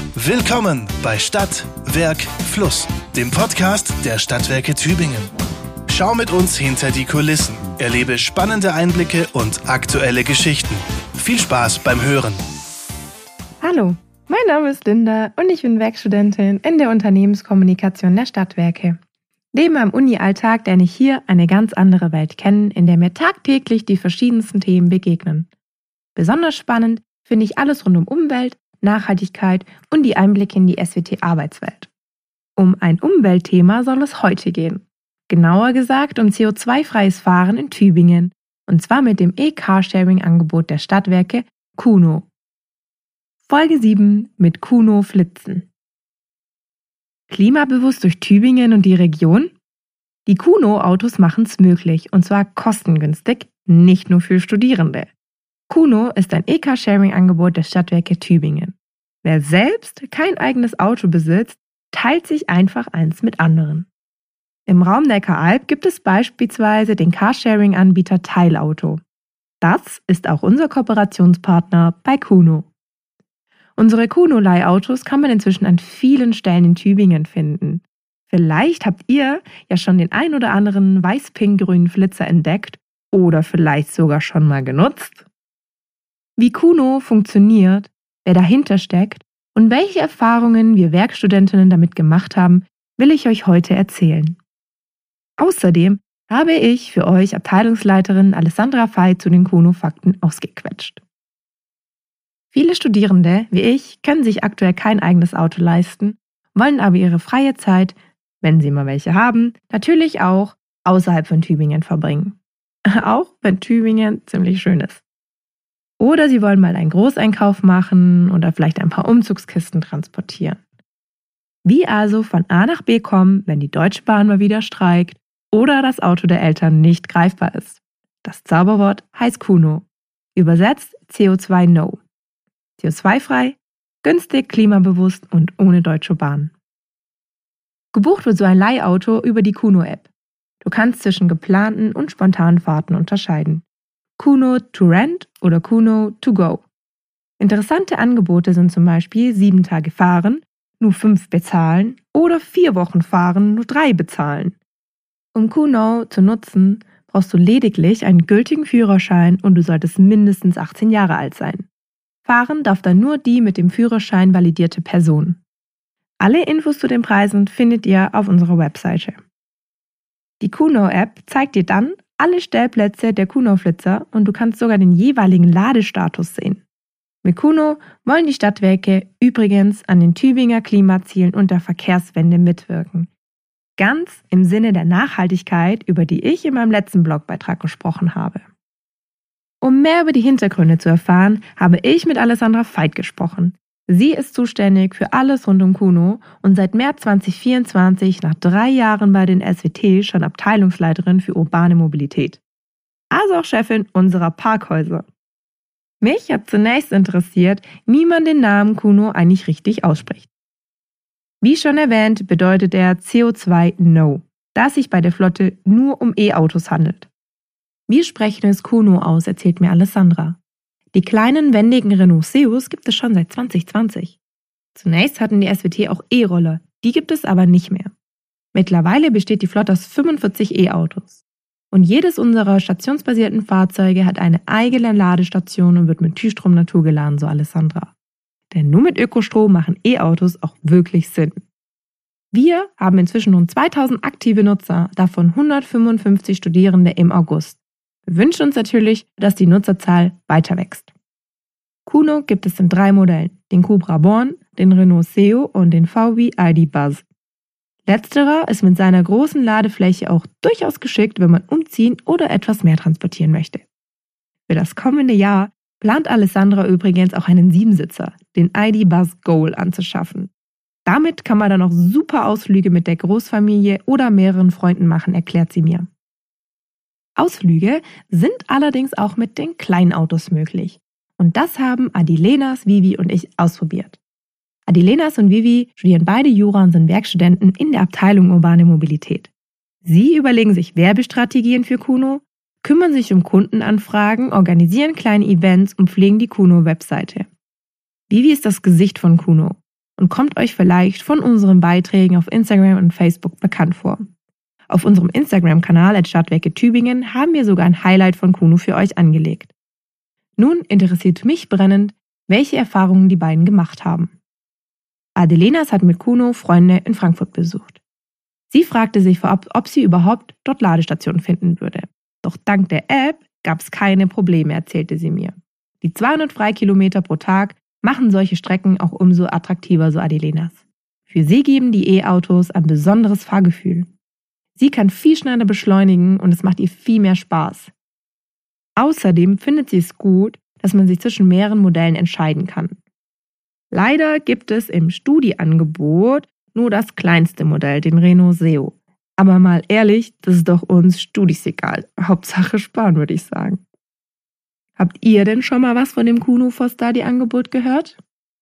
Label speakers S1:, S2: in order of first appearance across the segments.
S1: Willkommen bei Stadt, Werk, Fluss, dem Podcast der Stadtwerke Tübingen. Schau mit uns hinter die Kulissen, erlebe spannende Einblicke und aktuelle Geschichten. Viel Spaß beim Hören.
S2: Hallo, mein Name ist Linda und ich bin Werkstudentin in der Unternehmenskommunikation der Stadtwerke. Neben meinem Uni-Alltag lerne ich hier eine ganz andere Welt kennen, in der mir tagtäglich die verschiedensten Themen begegnen. Besonders spannend finde ich alles rund um Umwelt, Nachhaltigkeit und die Einblicke in die SWT-Arbeitswelt. Um ein Umweltthema soll es heute gehen. Genauer gesagt um CO2-freies Fahren in Tübingen, und zwar mit dem E-Carsharing-Angebot der Stadtwerke Kuno. Folge 7 mit Kuno Flitzen. Klimabewusst durch Tübingen und die Region? Die Kuno-Autos machen es möglich, und zwar kostengünstig, nicht nur für Studierende. Kuno ist ein E-Carsharing-Angebot der Stadtwerke Tübingen. Wer selbst kein eigenes Auto besitzt, teilt sich einfach eins mit anderen. Im Raum Neckaralb gibt es beispielsweise den Carsharing-Anbieter Teilauto. Das ist auch unser Kooperationspartner bei Kuno. Unsere Kuno-Leihautos kann man inzwischen an vielen Stellen in Tübingen finden. Vielleicht habt ihr ja schon den ein oder anderen weiß-pink-grünen Flitzer entdeckt oder vielleicht sogar schon mal genutzt. Wie Kuno funktioniert, wer dahinter steckt und welche Erfahrungen wir Werkstudentinnen damit gemacht haben, will ich euch heute erzählen. Außerdem habe ich für euch Abteilungsleiterin Alessandra Veit zu den Kuno-Fakten ausgequetscht. Viele Studierende, wie ich, können sich aktuell kein eigenes Auto leisten, wollen aber ihre freie Zeit, wenn sie mal welche haben, natürlich auch außerhalb von Tübingen verbringen. Auch wenn Tübingen ziemlich schön ist. Oder sie wollen mal einen Großeinkauf machen oder vielleicht ein paar Umzugskisten transportieren. Wie also von A nach B kommen, wenn die Deutsche Bahn mal wieder streikt oder das Auto der Eltern nicht greifbar ist. Das Zauberwort heißt Kuno. Übersetzt CO2-No. CO2-frei, günstig, klimabewusst und ohne Deutsche Bahn. Gebucht wird so ein Leihauto über die Kuno-App. Du kannst zwischen geplanten und spontanen Fahrten unterscheiden. Kuno to Rent oder Kuno to Go. Interessante Angebote sind zum Beispiel 7 Tage fahren, nur 5 bezahlen oder 4 Wochen fahren, nur 3 bezahlen. Um Kuno zu nutzen, brauchst du lediglich einen gültigen Führerschein und du solltest mindestens 18 Jahre alt sein. Fahren darf dann nur die mit dem Führerschein validierte Person. Alle Infos zu den Preisen findet ihr auf unserer Webseite. Die Kuno-App zeigt dir dann alle Stellplätze der Kuno-Flitzer und du kannst sogar den jeweiligen Ladestatus sehen. Mit Kuno wollen die Stadtwerke übrigens an den Tübinger Klimazielen und der Verkehrswende mitwirken. Ganz im Sinne der Nachhaltigkeit, über die ich in meinem letzten Blogbeitrag gesprochen habe. Um mehr über die Hintergründe zu erfahren, habe ich mit Alessandra Veit gesprochen. Sie ist zuständig für alles rund um Kuno und seit März 2024 nach 3 Jahren bei den SWT schon Abteilungsleiterin für urbane Mobilität. Also auch Chefin unserer Parkhäuser. Mich hat zunächst interessiert, wie man den Namen Kuno eigentlich richtig ausspricht. Wie schon erwähnt, bedeutet er CO2-No, da es sich bei der Flotte nur um E-Autos handelt. Wir sprechen es Kuno aus, erzählt mir Alessandra. Die kleinen, wendigen Renault Seos gibt es schon seit 2020. Zunächst hatten die SWT auch E-Roller, die gibt es aber nicht mehr. Mittlerweile besteht die Flotte aus 45 E-Autos. Und jedes unserer stationsbasierten Fahrzeuge hat eine eigene Ladestation und wird mit Tüstrom naturgeladen, so Alessandra. Denn nur mit Ökostrom machen E-Autos auch wirklich Sinn. Wir haben inzwischen rund 2000 aktive Nutzer, davon 155 Studierende im August. Wir wünschen uns natürlich, dass die Nutzerzahl weiter wächst. Kuno gibt es in 3 Modellen, den Cupra Born, den Renault Seo und den VW ID Buzz. Letzterer ist mit seiner großen Ladefläche auch durchaus geschickt, wenn man umziehen oder etwas mehr transportieren möchte. Für das kommende Jahr plant Alessandra übrigens auch einen 7-Sitzer, den ID Buzz Goal, anzuschaffen. Damit kann man dann auch super Ausflüge mit der Großfamilie oder mehreren Freunden machen, erklärt sie mir. Ausflüge sind allerdings auch mit den kleinen Autos möglich. Und das haben Adilenas, Vivi und ich ausprobiert. Adilenas und Vivi studieren beide Jura und sind Werkstudenten in der Abteilung Urbane Mobilität. Sie überlegen sich Werbestrategien für Kuno, kümmern sich um Kundenanfragen, organisieren kleine Events und pflegen die Kuno-Webseite. Vivi ist das Gesicht von Kuno. und kommt euch vielleicht von unseren Beiträgen auf Instagram und Facebook bekannt vor. Auf unserem Instagram-Kanal @Stadtwerke Tübingen haben wir sogar ein Highlight von Kuno für euch angelegt. Nun interessiert mich brennend, welche Erfahrungen die beiden gemacht haben. Adelenas hat mit Kuno Freunde in Frankfurt besucht. Sie fragte sich vorab, ob sie überhaupt dort Ladestationen finden würde. Doch dank der App gab es keine Probleme, erzählte sie mir. Die 200 Freikilometer pro Tag machen solche Strecken auch umso attraktiver, so Adelenas. Für sie geben die E-Autos ein besonderes Fahrgefühl. Sie kann viel schneller beschleunigen und es macht ihr viel mehr Spaß. Außerdem findet sie es gut, dass man sich zwischen mehreren Modellen entscheiden kann. Leider gibt es im Studi-Angebot nur das kleinste Modell, den Renault Seo. Aber mal ehrlich, das ist doch uns Studis egal. Hauptsache sparen, würde ich sagen. Habt ihr denn schon mal was von dem Kuno for Study Angebot gehört?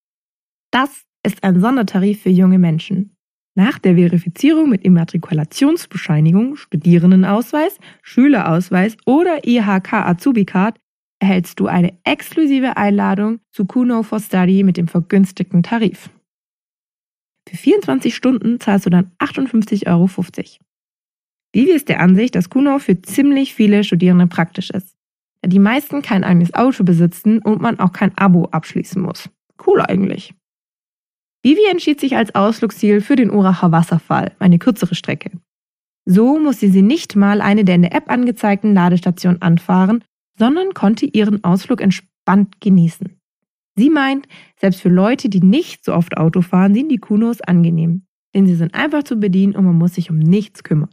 S2: Das ist ein Sondertarif für junge Menschen. Nach der Verifizierung mit Immatrikulationsbescheinigung, Studierendenausweis, Schülerausweis oder IHK Azubi-Card erhältst du eine exklusive Einladung zu Kuno for Study mit dem vergünstigten Tarif. Für 24 Stunden zahlst du dann 58,50 €. Vivi ist der Ansicht, dass Kuno für ziemlich viele Studierende praktisch ist, da die meisten kein eigenes Auto besitzen und man auch kein Abo abschließen muss. Cool eigentlich. Vivi entschied sich als Ausflugsziel für den Uracher Wasserfall, eine kürzere Strecke. So musste sie nicht mal eine der in der App angezeigten Ladestationen anfahren, sondern konnte ihren Ausflug entspannt genießen. Sie meint, selbst für Leute, die nicht so oft Auto fahren, sind die Kunos angenehm, denn sie sind einfach zu bedienen und man muss sich um nichts kümmern.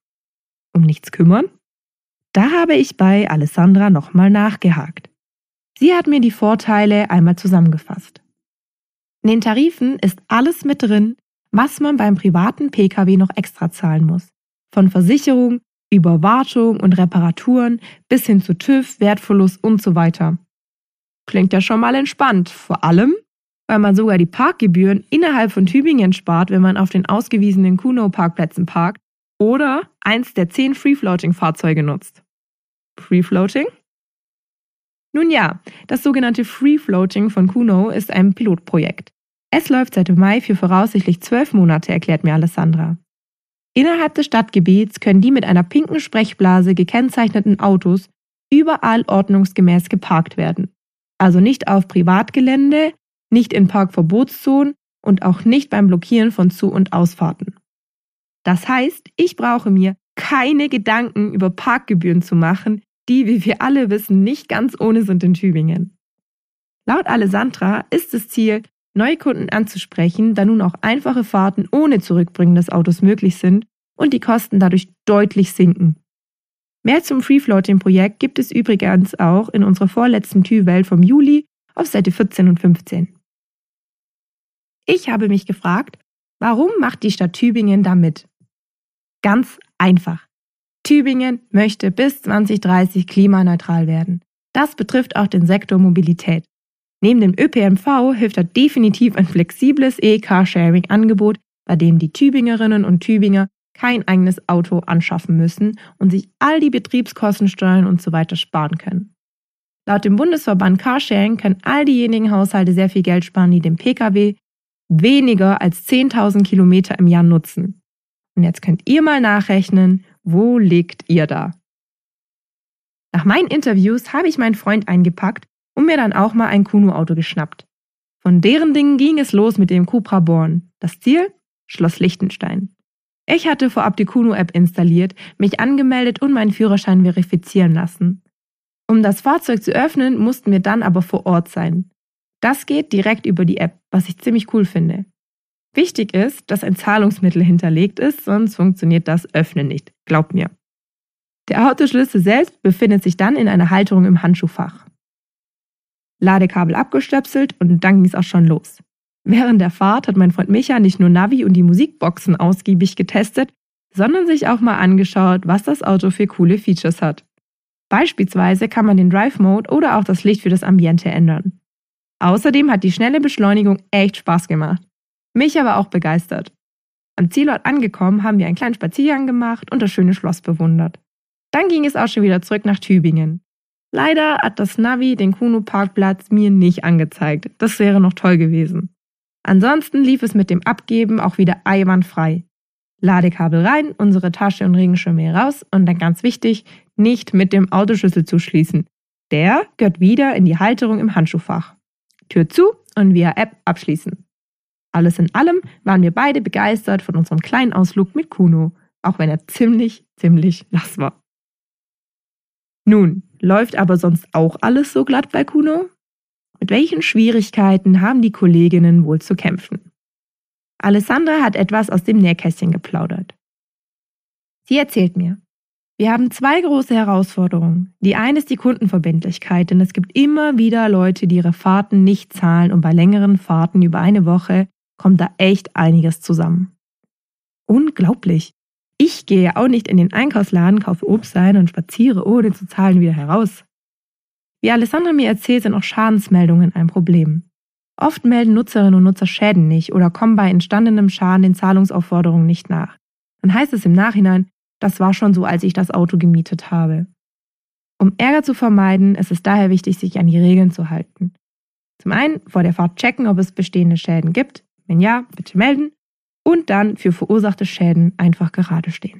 S2: Um nichts kümmern? Da habe ich bei Alessandra nochmal nachgehakt. Sie hat mir die Vorteile einmal zusammengefasst. In den Tarifen ist alles mit drin, was man beim privaten Pkw noch extra zahlen muss. Von Versicherung über Wartung und Reparaturen bis hin zu TÜV, Wertverlust und so weiter. Klingt ja schon mal entspannt, vor allem, weil man sogar die Parkgebühren innerhalb von Tübingen spart, wenn man auf den ausgewiesenen Kuno-Parkplätzen parkt oder eins der 10 Free-Floating-Fahrzeuge nutzt. Free-Floating? Nun ja, das sogenannte Free-Floating von Kuno ist ein Pilotprojekt. Es läuft seit Mai für voraussichtlich 12 Monate, erklärt mir Alessandra. Innerhalb des Stadtgebiets können die mit einer pinken Sprechblase gekennzeichneten Autos überall ordnungsgemäß geparkt werden. Also nicht auf Privatgelände, nicht in Parkverbotszonen und auch nicht beim Blockieren von Zu- und Ausfahrten. Das heißt, ich brauche mir keine Gedanken über Parkgebühren zu machen, die, wie wir alle wissen, nicht ganz ohne sind in Tübingen. Laut Alessandra ist das Ziel, Neukunden anzusprechen, da nun auch einfache Fahrten ohne Zurückbringen des Autos möglich sind und die Kosten dadurch deutlich sinken. Mehr zum Free-Floating-Projekt gibt es übrigens auch in unserer vorletzten TÜ-Welt vom Juli auf Seite 14 und 15. Ich habe mich gefragt, warum macht die Stadt Tübingen da mit? Ganz einfach. Tübingen möchte bis 2030 klimaneutral werden. Das betrifft auch den Sektor Mobilität. Neben dem ÖPNV hilft da definitiv ein flexibles E-Carsharing-Angebot, bei dem die Tübingerinnen und Tübinger kein eigenes Auto anschaffen müssen und sich all die Betriebskostensteuern und so weiter sparen können. Laut dem Bundesverband Carsharing können all diejenigen Haushalte sehr viel Geld sparen, die den Pkw weniger als 10.000 Kilometer im Jahr nutzen. Und jetzt könnt ihr mal nachrechnen, wo liegt ihr da? Nach meinen Interviews habe ich meinen Freund eingepackt und mir dann auch mal ein Kuno-Auto geschnappt. Von deren Dingen ging es los mit dem Cupra Born. Das Ziel? Schloss Liechtenstein. Ich hatte vorab die Kuno-App installiert, mich angemeldet und meinen Führerschein verifizieren lassen. Um das Fahrzeug zu öffnen, mussten wir dann aber vor Ort sein. Das geht direkt über die App, was ich ziemlich cool finde. Wichtig ist, dass ein Zahlungsmittel hinterlegt ist, sonst funktioniert das Öffnen nicht, glaubt mir. Der Autoschlüssel selbst befindet sich dann in einer Halterung im Handschuhfach. Ladekabel abgestöpselt und dann ging es auch schon los. Während der Fahrt hat mein Freund Micha nicht nur Navi und die Musikboxen ausgiebig getestet, sondern sich auch mal angeschaut, was das Auto für coole Features hat. Beispielsweise kann man den Drive-Mode oder auch das Licht für das Ambiente ändern. Außerdem hat die schnelle Beschleunigung echt Spaß gemacht. Micha war auch begeistert. Am Zielort angekommen, haben wir einen kleinen Spaziergang gemacht und das schöne Schloss bewundert. Dann ging es auch schon wieder zurück nach Tübingen. Leider hat das Navi den Kuno-Parkplatz mir nicht angezeigt. Das wäre noch toll gewesen. Ansonsten lief es mit dem Abgeben auch wieder einwandfrei. Ladekabel rein, unsere Tasche und Regenschirme raus und dann ganz wichtig, nicht mit dem Autoschlüssel zuschließen. Der gehört wieder in die Halterung im Handschuhfach. Tür zu und via App abschließen. Alles in allem waren wir beide begeistert von unserem kleinen Ausflug mit Kuno, auch wenn er ziemlich nass war. Nun, läuft aber sonst auch alles so glatt bei Kuno? Mit welchen Schwierigkeiten haben die Kolleginnen wohl zu kämpfen? Alessandra hat etwas aus dem Nähkästchen geplaudert. Sie erzählt mir, wir haben 2 große Herausforderungen. Die eine ist die Kundenverbindlichkeit, denn es gibt immer wieder Leute, die ihre Fahrten nicht zahlen und bei längeren Fahrten über eine Woche kommt da echt einiges zusammen. Unglaublich. Ich gehe ja auch nicht in den Einkaufsladen, kaufe Obst ein und spaziere ohne zu zahlen wieder heraus. Wie Alessandra mir erzählt, sind auch Schadensmeldungen ein Problem. Oft melden Nutzerinnen und Nutzer Schäden nicht oder kommen bei entstandenem Schaden den Zahlungsaufforderungen nicht nach. Dann heißt es im Nachhinein, das war schon so, als ich das Auto gemietet habe. Um Ärger zu vermeiden, ist es daher wichtig, sich an die Regeln zu halten. Zum einen vor der Fahrt checken, ob es bestehende Schäden gibt. Wenn ja, bitte melden. Und dann für verursachte Schäden einfach gerade stehen.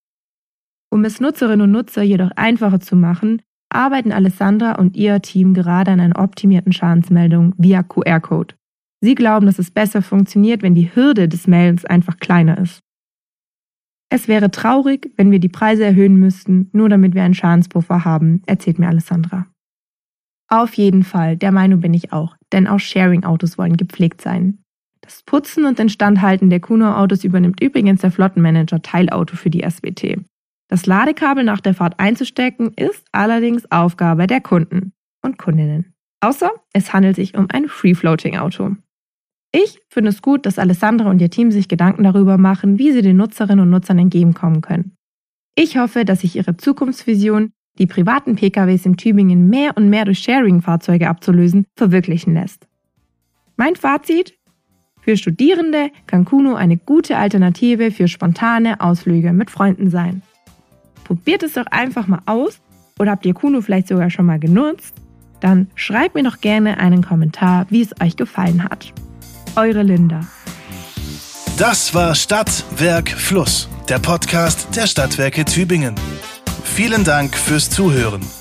S2: Um es Nutzerinnen und Nutzer jedoch einfacher zu machen, arbeiten Alessandra und ihr Team gerade an einer optimierten Schadensmeldung via QR-Code. Sie glauben, dass es besser funktioniert, wenn die Hürde des Meldens einfach kleiner ist. Es wäre traurig, wenn wir die Preise erhöhen müssten, nur damit wir einen Schadenspuffer haben, erzählt mir Alessandra. Auf jeden Fall, der Meinung bin ich auch, denn auch Sharing-Autos wollen gepflegt sein. Das Putzen und Instandhalten der Kuno-Autos übernimmt übrigens der Flottenmanager Teilauto für die SWT. Das Ladekabel nach der Fahrt einzustecken ist allerdings Aufgabe der Kunden und Kundinnen. Außer es handelt sich um ein Free-Floating-Auto. Ich finde es gut, dass Alessandra und ihr Team sich Gedanken darüber machen, wie sie den Nutzerinnen und Nutzern entgegenkommen können. Ich hoffe, dass sich ihre Zukunftsvision, die privaten PKWs in Tübingen mehr und mehr durch Sharing-Fahrzeuge abzulösen, verwirklichen lässt. Mein Fazit? Für Studierende kann Kuno eine gute Alternative für spontane Ausflüge mit Freunden sein. Probiert es doch einfach mal aus oder habt ihr Kuno vielleicht sogar schon mal genutzt? Dann schreibt mir doch gerne einen Kommentar, wie es euch gefallen hat. Eure Linda.
S1: Das war Stadt, Werk, Fluss, der Podcast der Stadtwerke Tübingen. Vielen Dank fürs Zuhören.